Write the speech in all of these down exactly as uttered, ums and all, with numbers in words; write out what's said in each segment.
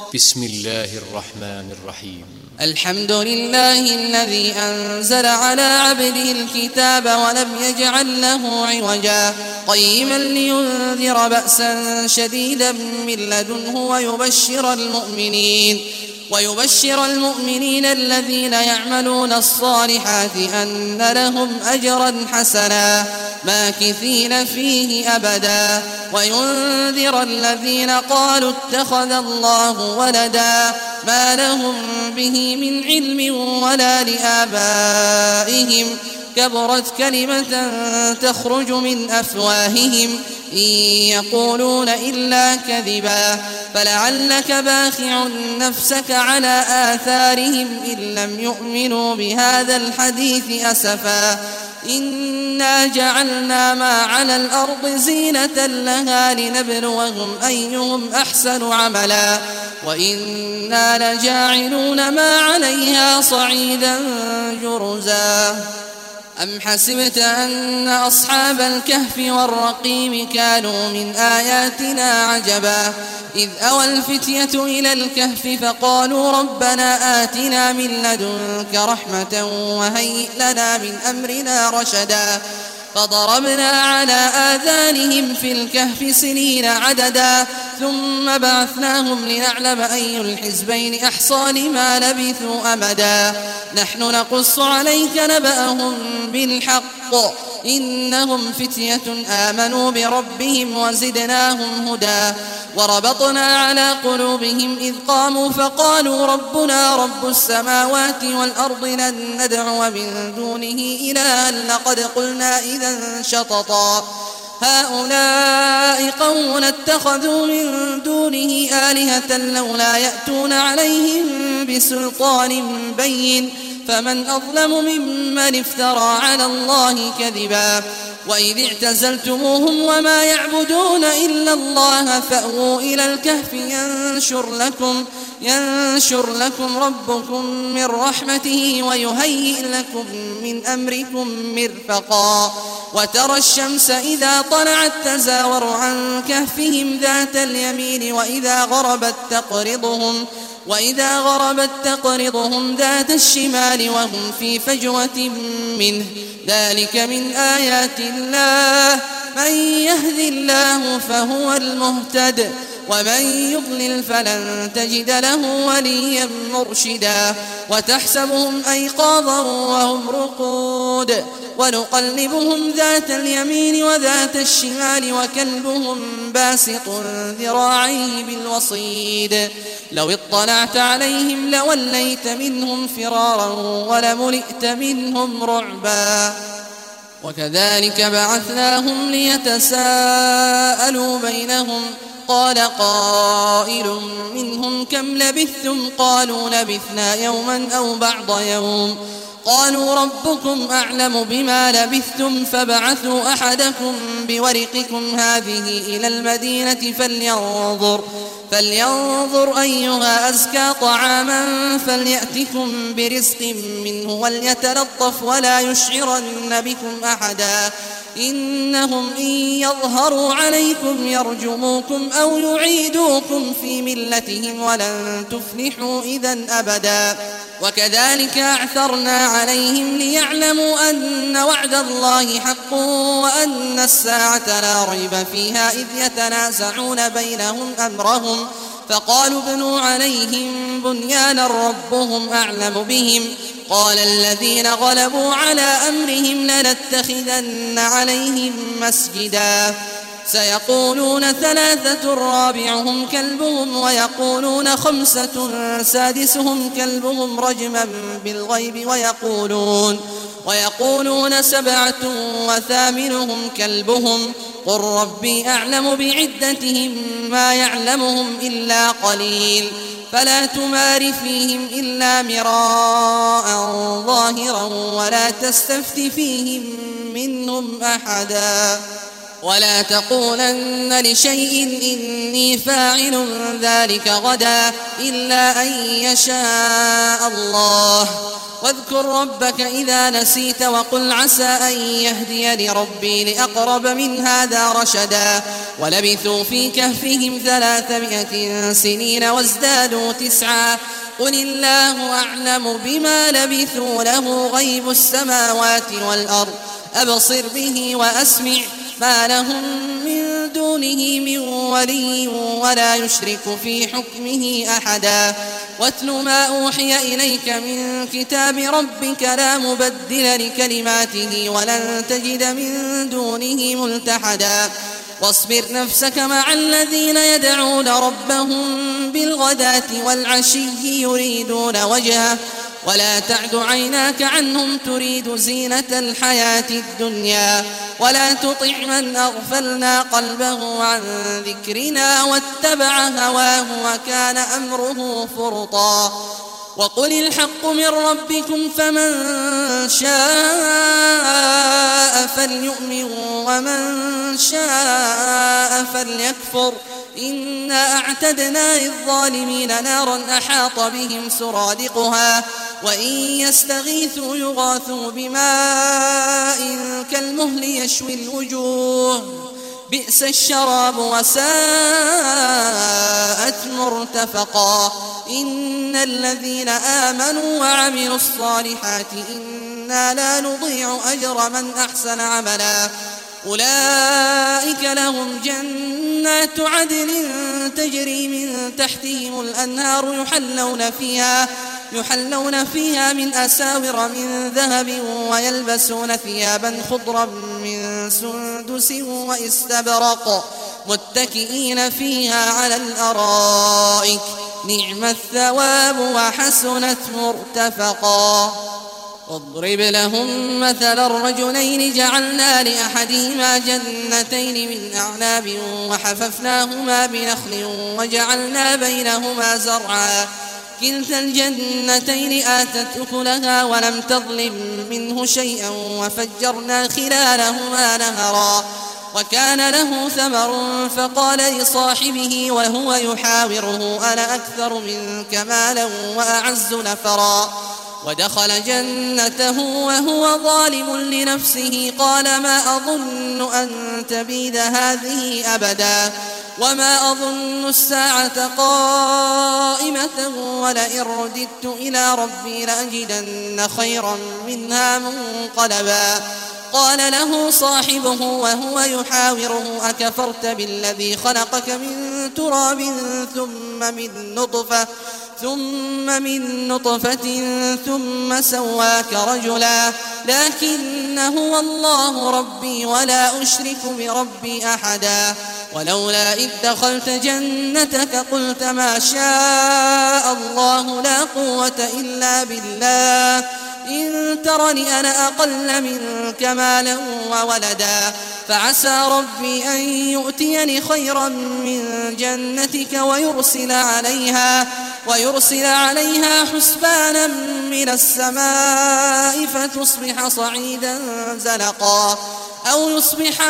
بسم الله الرحمن الرحيم. الحمد لله الذي أنزل على عبده الكتاب ولم يجعل له عوجا قيما لينذر بأسا شديدا من لدنه ويبشر المؤمنين ويبشر المؤمنين الذين يعملون الصالحات أن لهم أجرا حسنا ماكثين فيه أبدا وينذر الذين قالوا اتخذ الله ولدا ما لهم به من علم ولا لآبائهم كبرت كلمة تخرج من أفواههم إن يقولون إلا كذبا فلعلك باخع نفسك على آثارهم إن لم يؤمنوا بهذا الحديث أسفا إنا جعلنا ما على الأرض زينة لها لنبلوهم أيهم أحسن عملا وإنا لجاعلون ما عليها صعيدا جرزا أم حسبت أن أصحاب الكهف والرقيم كانوا من آياتنا عجبا إذ أوى الفتية إلى الكهف فقالوا ربنا آتنا من لدنك رحمة وهيئ لنا من أمرنا رشدا فضربنا على آذانهم في الكهف سنين عددا ثم بعثناهم لنعلم أي الحزبين أحصى لما لبثوا أمدا نحن نقص عليك نبأهم بالحق إنهم فتية آمنوا بربهم وزدناهم هدى وربطنا على قلوبهم إذ قاموا فقالوا ربنا رب السماوات والأرض لن ندعو من دونه إلها لقد قلنا إذا شططا هؤلاء قوم اتخذوا من دونه آلهة لولا يأتون عليهم بسلطان بين فمن أظلم ممن افترى على الله كذبا وإذ اعتزلتموهم وما يعبدون إلا الله فأووا إلى الكهف ينشر لكم ينشر لكم ربكم من رحمته ويهيئ لكم من أمركم مرفقا وترى الشمس إذا طلعت تزاور عن كهفهم ذات اليمين وإذا غربت تقرضهم وإذا غربت تقرضهم ذات الشمال وهم في فجوة منه ذلك من آيات الله من يهد الله فهو المهتد ومن يضلل فلن تجد له وليا مرشدا وتحسبهم أيقاظا وهم رقود ونقلبهم ذات اليمين وذات الشمال وكلبهم باسط ذراعيه بالوصيد لو اطلعت عليهم لوليت منهم فرارا ولملئت منهم رعبا وكذلك بعثناهم ليتساءلوا بينهم قال قائل منهم كم لبثتم قالوا لبثنا يوما أو بعض يوم قالوا ربكم أعلم بما لبثتم فبعثوا أحدكم بورقكم هذه إلى المدينة فلينظر فلينظر أيها أزكى طعاما فليأتكم برزق منه وليتلطف ولا يشعرن بكم أحدا إنهم إن يظهروا عليكم يرجموكم أو يعيدوكم في ملتهم ولن تفلحوا إذا أبدا وكذلك أعثرنا عليهم ليعلموا أن وعد الله حق وأن الساعة لا ريب فيها إذ يتنازعون بينهم أمرهم فقالوا ابنوا عليهم بنيانا ربهم أعلم بهم قال الذين غلبوا على أمرهم لنتخذن عليهم مسجدا سيقولون ثلاثة رابعهم كلبهم ويقولون خمسة سادسهم كلبهم رجما بالغيب ويقولون ويقولون سبعة وثامنهم كلبهم قل ربي أعلم بعدتهم ما يعلمهم إلا قليل فلا تمار فيهم إلا مراء ظاهرا ولا تستفت فيهم منهم أحدا ولا تقولن لشيء إني فاعل ذلك غدا إلا أن يشاء الله واذكر ربك إذا نسيت وقل عسى أن يهديني ربي لأقرب من هذا رشدا ولبثوا في كهفهم ثلاثمائة سنين وازدادوا تسعا قل الله أعلم بما لبثوا له غيب السماوات والأرض أبصر به وأسمع ما لهم من دونه من ولي ولا يشرك في حكمه أحدا واتل ما أوحي إليك من كتاب ربك لا مبدل لكلماته ولن تجد من دونه ملتحدا واصبر نفسك مع الذين يدعون ربهم بالغداة والعشي يريدون وجهه ولا تعد عيناك عنهم تريد زينة الحياة الدنيا ولا تطع من أغفلنا قلبه عن ذكرنا واتبع هواه وكان أمره فرطا وقل الحق من ربكم فمن شاء فليؤمن ومن شاء فليكفر إنا أعتدنا للظالمين نارا أحاط بهم سرادقها وإن يستغيثوا يغاثوا بماء كالمهل يشوي الوجوه بئس الشراب وساءت مرتفقا إن الذين آمنوا وعملوا الصالحات إنا لا نضيع أجر من أحسن عملا أولئك لهم جنات عدن تجري من تحتهم الأنهار يحلون فيها يحلون فيها من أساور من ذهب ويلبسون ثيابا خضرا من سندس واستبرق متكئين فيها على الأرائك نعم الثواب وحسنت مرتفقا واضرب لهم مثل الرجلين جعلنا لأحدهما جنتين من أعناب وحففناهما بنخل وجعلنا بينهما زرعا كلتا الجنتين آتت أكلها ولم تظلم منه شيئا وفجرنا خلالهما نهرا وكان له ثمر فقال لصاحبه وهو يحاوره أنا أكثر منك مالا وأعز نفرا ودخل جنته وهو ظالم لنفسه قال ما أظن أن تبيد هذه أبدا وما أظن الساعة قائمة ولئن رددت إلى ربي لأجدن خيرا منها منقلبا قال له صاحبه وهو يحاوره أكفرت بالذي خلقك من تراب ثم من نطفة ثم من نطفة ثم سواك رجلا لكن هو الله ربي ولا أشرك بربي أحدا ولولا إذ دخلت جنتك قلت ما شاء الله لا قوة إلا بالله إن ترني أنا أقل منك مالا وولدا فعسى ربي أن يؤتيني خيرا من جنتك ويرسل عليها ويرسل عليها حسبانا من السماء فتصبح صعيدا زلقا أو يصبح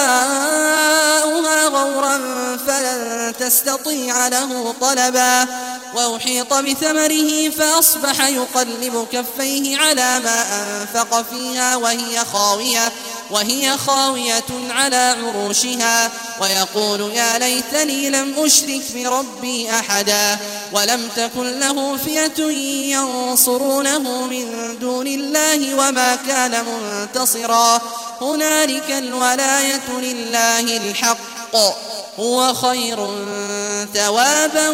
ماؤها غورا فلن تستطيع له طلبا وأحيط بثمره فأصبح يقلب كفيه على ما أنفق فيها وهي خاوية وهي خاوية على عروشها ويقول يا ليتني لم أشرك بربي أحدا ولم تكن له فئة ينصرونه من دون الله وما كان منتصرا هنالك الولاية لله الحق هو خير ثوابا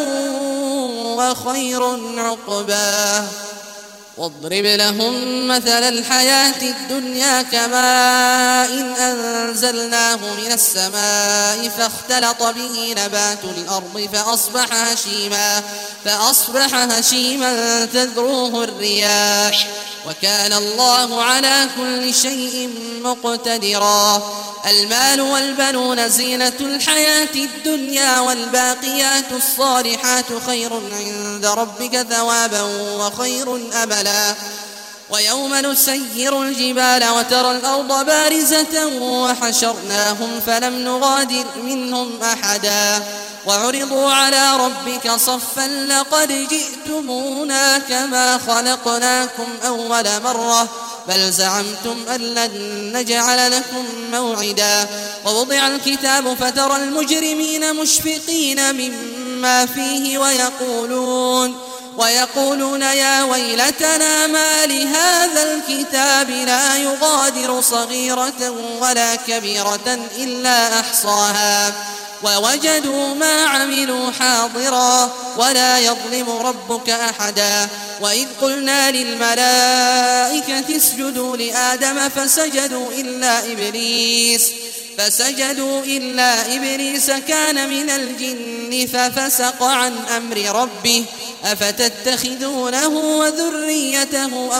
وخير عقبا واضرب لهم مثل الحياة الدنيا كماء إن أنزلناه من السماء فاختلط به نبات الأرض فأصبح هشيما فأصبح هشيما تذروه الرياح وكان الله على كل شيء مقتدرا المال والبنون زينة الحياة الدنيا والباقيات الصالحات خير عند ربك ثوابا وخير أملا ويوم نسير الجبال وترى الأرض بارزة وحشرناهم فلم نغادر منهم أحدا وعرضوا على ربك صفا لقد جئتمونا كما خلقناكم أول مرة بل زعمتم أن لن نجعل لكم موعدا ووضع الكتاب فترى المجرمين مشفقين مما فيه ويقولون ويقولون يا ويلتنا ما لهذا الكتاب لا يغادر صغيرة ولا كبيرة إلا أحصاها ووجدوا ما عملوا حاضرا ولا يظلم ربك أحدا وإذ قلنا للملائكة اسجدوا لآدم فسجدوا إلا إبليس فسجدوا إلا إبليس كان من الجن ففسق عن أمر ربه أفتتخذونه وذريته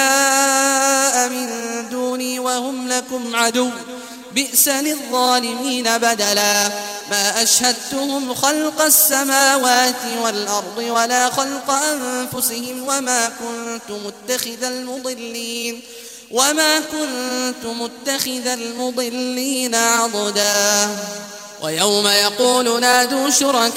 أولياء من دوني وهم لكم عدو بئس للظالمين بدلا ما أشهدتهم خلق السماوات والأرض ولا خلق أنفسهم وما كنت متخذ المضلين وما كنت متخذ المضلين عضدا ويوم يقول نادوا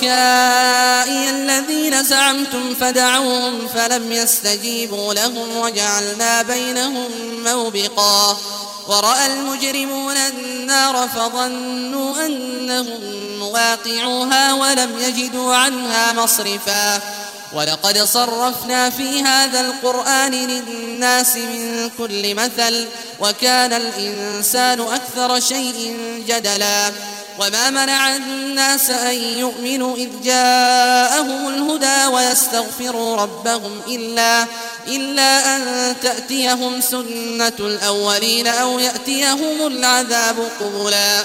شركائي الذين زعمتم فدعوهم فلم يستجيبوا لهم وجعلنا بينهم موبقا ورأى المجرمون النار فظنوا أنهم مواقعوها ولم يجدوا عنها مصرفا ولقد صرفنا في هذا القرآن للناس من كل مثل وكان الإنسان أكثر شيء جدلا وما منع الناس أن يؤمنوا إذ جاءهم الهدى ويستغفروا ربهم إلا, إلا أن تأتيهم سنة الأولين أو يأتيهم العذاب قبلا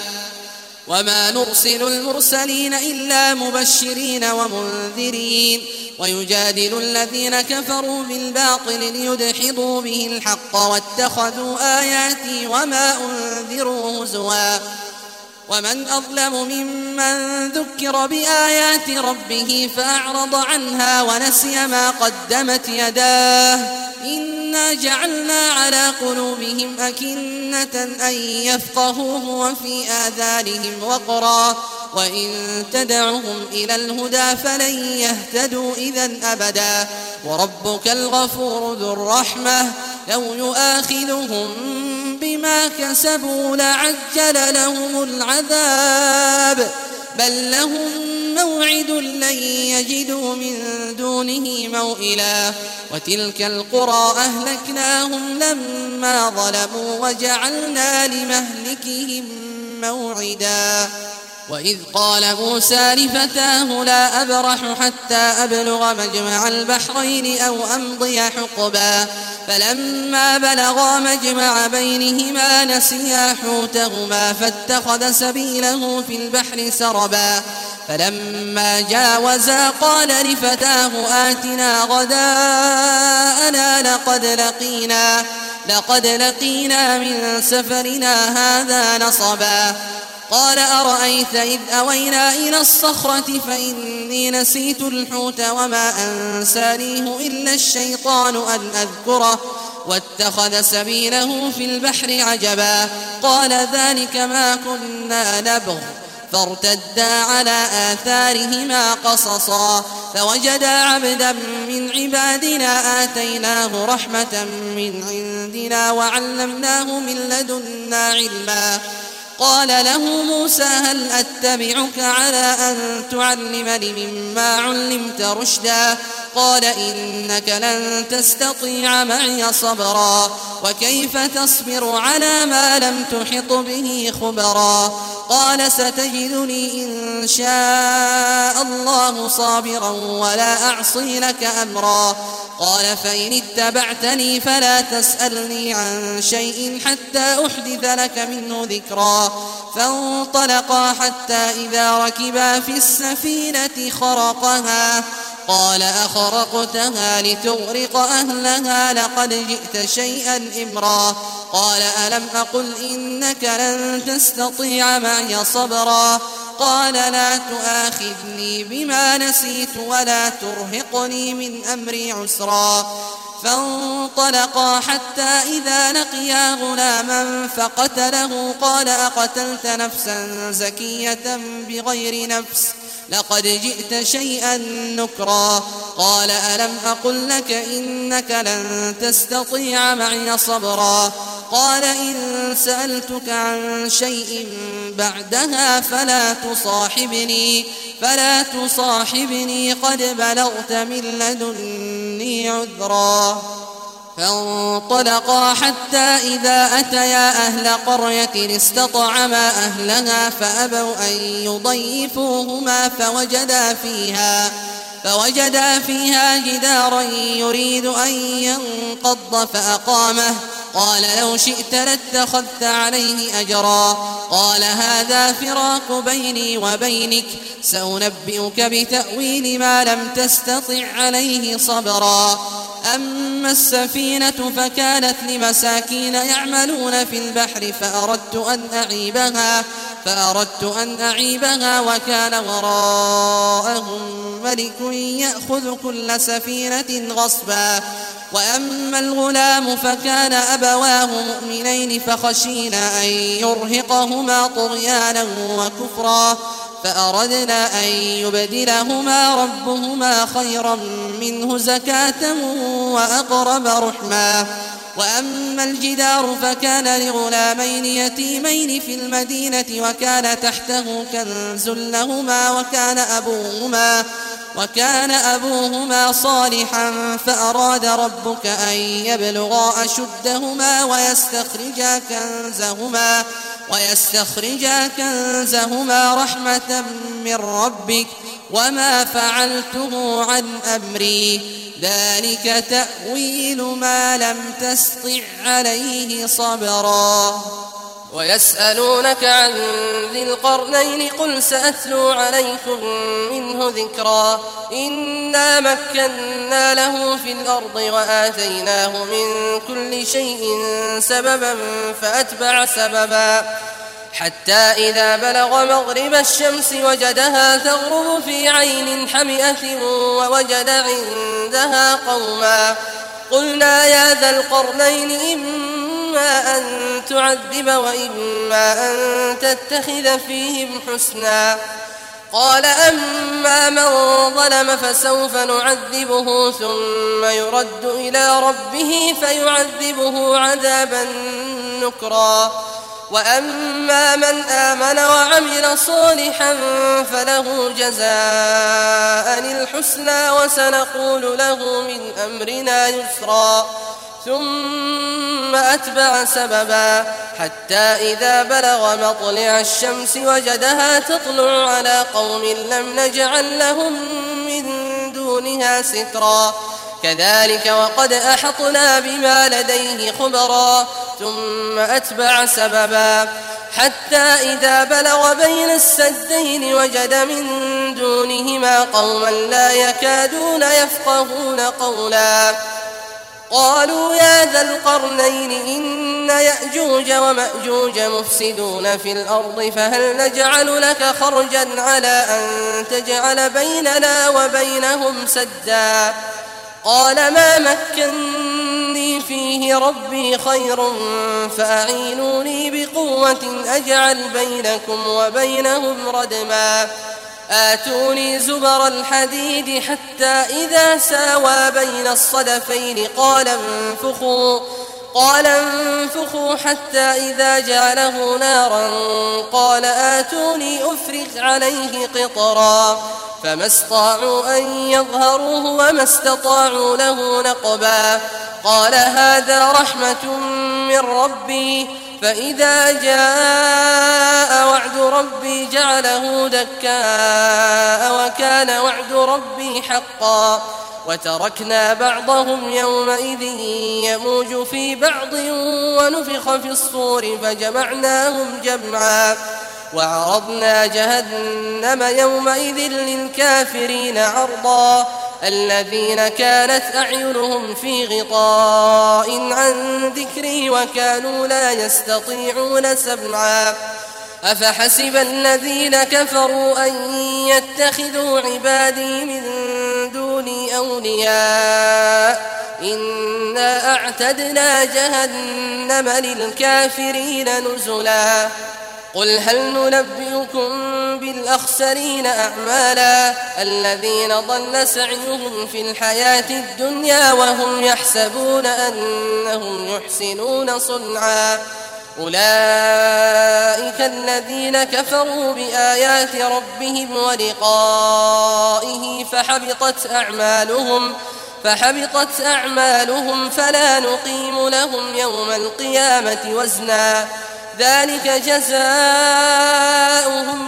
وما نرسل المرسلين إلا مبشرين ومنذرين ويجادل الذين كفروا بالباطل ليدحضوا به الحق واتخذوا آياتي وما أنذروا هزوا ومن أظلم ممن ذكر بآيات ربه فأعرض عنها ونسي ما قدمت يداه إنا جعلنا على قلوبهم أكنة أن يفقهوه وفي آذانهم وقرا وإن تدعهم إلى الهدى فلن يهتدوا إذن أبدا وربك الغفور ذو الرحمة لو يؤاخذهم بما كسبوا لعجل لهم العذاب بل لهم موعد لن يجدوا من دونه موئلا وتلك القرى أهلكناهم لما ظلموا وجعلنا لمهلكهم موعدا وإذ قال موسى لفتاه لا أبرح حتى أبلغ مجمع البحرين أو أمضي حقبا فلما بلغا مجمع بينهما نسيا حوتهما فاتخذ سبيله في البحر سربا فلما جاوزا قال لفتاه آتنا غداءنا لقد لقينا لقد لقينا من سفرنا هذا نصبا قال أرأيت إذ أوينا إلى الصخرة فإني نسيت الحوت وما أنسانيه إلا الشيطان أن أذكره واتخذ سبيله في البحر عجبا قال ذلك ما كنا نبغ فارتدا على آثارهما قصصا فوجدا عبدا من عبادنا آتيناه رحمة من عندنا وعلمناه من لدنا علما قال له موسى هل أتبعك على أن تعلمني مما علمت رشدا قال إنك لن تستطيع معي صبرا وكيف تصبر على ما لم تحط به خبرا قال ستجدني إن شاء الله صابرا ولا أعصي لك أمرا قال فإن اتبعتني فلا تسألني عن شيء حتى أحدث لك منه ذكرا فانطلقا حتى إذا ركبا في السفينة خرقها قال أخرقتها لتغرق أهلها لقد جئت شيئا إمرا قال ألم أقل إنك لن تستطيع معي صبرا قال لا تؤاخذني بما نسيت ولا ترهقني من أمري عسرا فانطلقا حتى إذا لقيا غلاما فقتله قال أقتلت نفسا زكية بغير نفس لقد جئت شيئا نكرا قال ألم أقل لك إنك لن تستطيع معي صبرا قال إن سألتك عن شيء بعدها فلا تصاحبني فلا تصاحبني قد بلغت من لدني عذرا فانطلقا حتى إذا أتيا أهل قرية استطعما أهلها فأبوا أن يضيفوهما فوجدا فيها فوجدا فيها جدارا يريد أن ينقض فأقامه قال لو شئت لاتخذت عليه أجرا قال هذا فراق بيني وبينك سأنبئك بتأويل ما لم تستطع عليه صبرا أما السفينة فكانت لمساكين يعملون في البحر فأردت أن أعيبها فأردت أن أعيبها وكان وراءهم ملك يأخذ كل سفينة غصبا وأما الغلام فكان أبواه مؤمنين فخشينا أن يرهقهما طغيانا وكفرا فأردنا أن يبدلهما ربهما خيرا منه زكاة وأقرب رحما وأما الجدار فكان لغلامين يتيمين في المدينة وكان تحته كنز لهما وكان أبوهما وكان أبوهما صالحا فأراد ربك أن يبلغا أشدهما ويستخرجا كنزهما ويستخرجا كنزهما رحمة من ربك وما فعلته عن أمري ذلك تأويل ما لم تسطع عليه صبرا ويسألونك عن ذي القرنين قل سأتلو عليكم منه ذكرا إنا مكنا له في الأرض وآتيناه من كل شيء سببا فأتبع سببا حتى إذا بلغ مغرب الشمس وجدها تغرب في عين حمئة ووجد عندها قوما قلنا يا ذا القرنين إما أن تعذب وإما أن تتخذ فيهم حسنا قال أما من ظلم فسوف نعذبه ثم يرد إلى ربه فيعذبه عذابا نكرا وأما من آمن وعمل صالحا فله جزاء الحسنى وسنقول له من أمرنا يسرا ثم أتبع سببا حتى إذا بلغ مطلع الشمس وجدها تطلع على قوم لم نجعل لهم من دونها سترا كذلك وقد أحطنا بما لديه خبرا ثم أتبع سببا حتى إذا بلغ بين السدين وجد من دونهما قوما لا يكادون يفقهون قولا قالوا يا ذا القرنين إن يأجوج ومأجوج مفسدون في الأرض فهل نجعل لك خرجا على أن تجعل بيننا وبينهم سدا قال ما مكني فيه ربي خير فأعينوني بقوة أجعل بينكم وبينهم ردما آتوني زبر الحديد حتى إذا ساوى بين الصدفين قال انفخوا قال انفخوا حتى إذا جعله نارا قال آتوني أفرغ عليه قطرا فما استطاعوا أن يظهروه وما استطاعوا له نقبا قال هذا رحمة من ربي فإذا جاء وعد ربي جعله دكاء وكان وعد ربي حقا وتركنا بعضهم يومئذ يموج في بعض ونفخ في الصور فجمعناهم جمعا وعرضنا جهنم يومئذ للكافرين عرضا الذين كانت أعينهم في غطاء عن ذكري وكانوا لا يستطيعون سمعا أفحسب الذين كفروا أن يتخذوا عبادي من دوني أولياء إنا أعتدنا جهنم للكافرين نزلا قل هل ننبئكم بالأخسرين الأخسرين أعمالا الذين ضل سعيهم في الحياة الدنيا وهم يحسبون أنهم يحسنون صنعا أولئك الذين كفروا بآيات ربهم ولقائه فحبطت أعمالهم فحبطت أعمالهم فلا نقيم لهم يوم القيامة وزنا ذلك جزاؤهم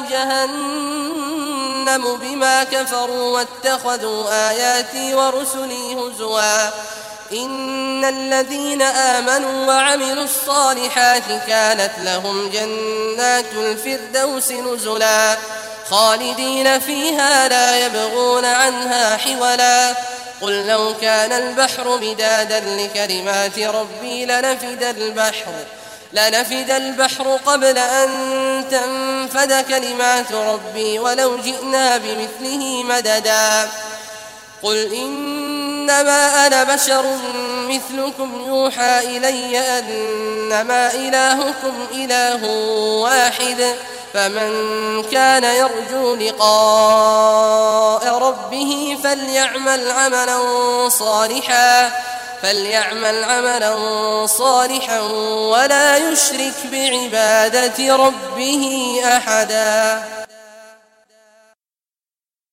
جهنم بما كفروا واتخذوا آياتي ورسلي هزوا إن الذين آمنوا وعملوا الصالحات كانت لهم جنات الفردوس نزلا خالدين فيها لا يبغون عنها حولا قل لو كان البحر مدادا لكلمات ربي لنفد البحر لنفد البحر قبل أن تنفد كلمات ربي ولو جئنا بمثله مددا قل إنما أنا بشر مثلكم يوحى إلي أنما إلهكم إله واحد فمن كان يرجو لقاء ربه فليعمل عملا صالحا فليعمل عملا صالحا ولا يشرك بعبادة ربه أحدا.